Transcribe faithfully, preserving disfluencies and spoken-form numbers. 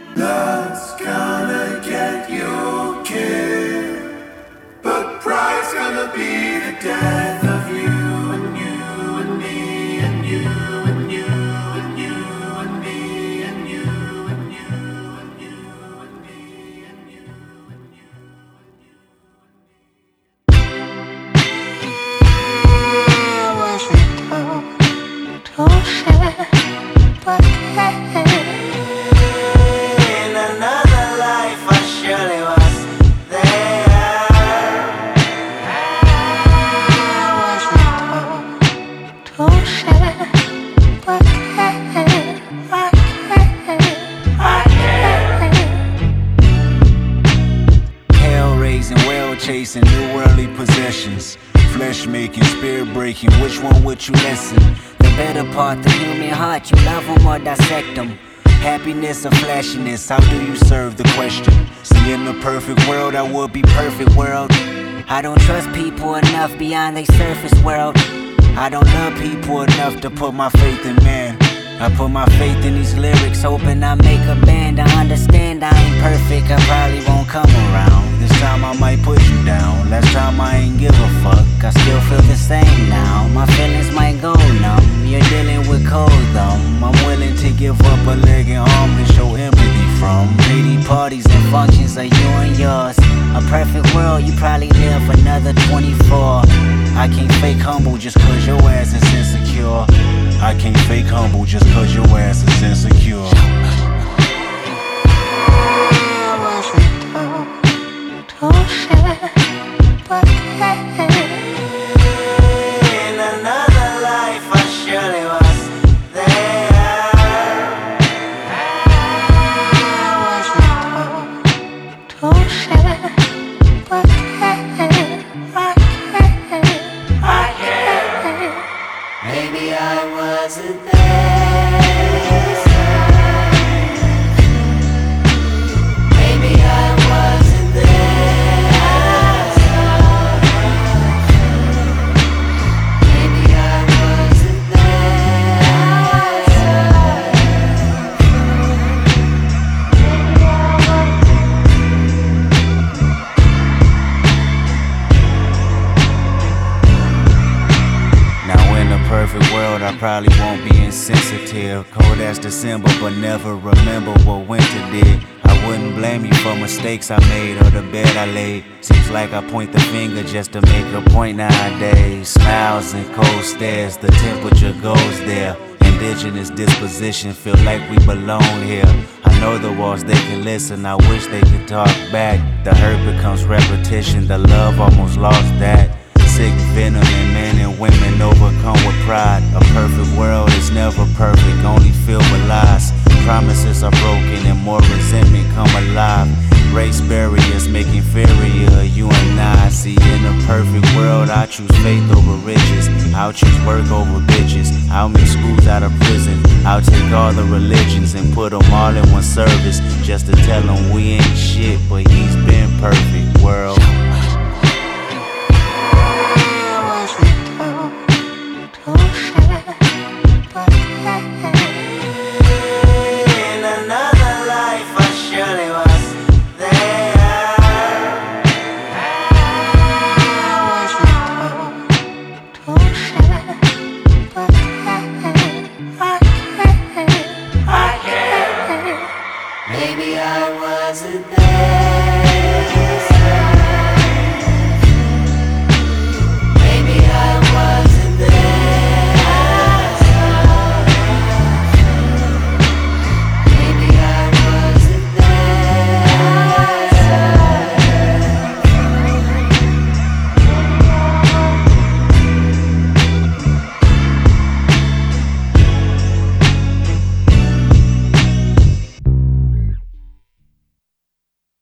Love's gonna get you killed, but pride's gonna be the death of you and you and me and you and you and you and me and you and you and you and me and you and you. I wasn't born to share, but hey. In another life I surely was there. I wasn't born to share, but hey, I can't, I can't. Hell raising, well chasing, new worldly possessions. Flesh making, spirit breaking, which one would you listen? The better part, the human heart, you love them or dissect them. Happiness or flashiness, how do you serve the question? See, in the perfect world, I would be perfect world. I don't trust people enough beyond their surface world. I don't love people enough to put my faith in man. I put my faith in these lyrics, Hoping I make a band, I understand I ain't perfect, I probably won't come around. this time I might put you down. Last time I ain't give a fuck, I still feel the same now, my feelings might go numb. You're dealing with cold thumb. I'm willing to give up a leg and arm to show empathy from. Lady parties and functions are you and yours. A perfect world, you probably live another twenty-four. I can't fake humble just cause your ass is insecure. I can't fake humble just cause your ass is insecure. I wasn't born to share, but hey. In another life I surely was there. I wasn't born to share, but hey, I can't, I can't. Maybe I wasn't there. Maybe I wasn't there. Maybe I wasn't Now in a perfect world, I probably won't be insensitive. Cold as December, but never remember what winter did. I wouldn't blame you for mistakes I made or the bed I laid. Seems like I point the finger just to make a point nowadays. Smiles and cold stares, the temperature goes there. Indigenous disposition, feel like we belong here. I know the walls, they can listen, I wish they could talk back. The hurt becomes repetition, the love almost lost that. Sick venom in men and women overcome with pride. A perfect world is never perfect, only filled with lies. Promises are broken and more resentment come alive. Race barriers make inferior you and I. See, in a perfect world I choose faith over riches. I'll choose work over bitches. I'll make schools out of prison. I'll take all the religions and put them all in one service, just to tell them we ain't shit, but he's been perfect world.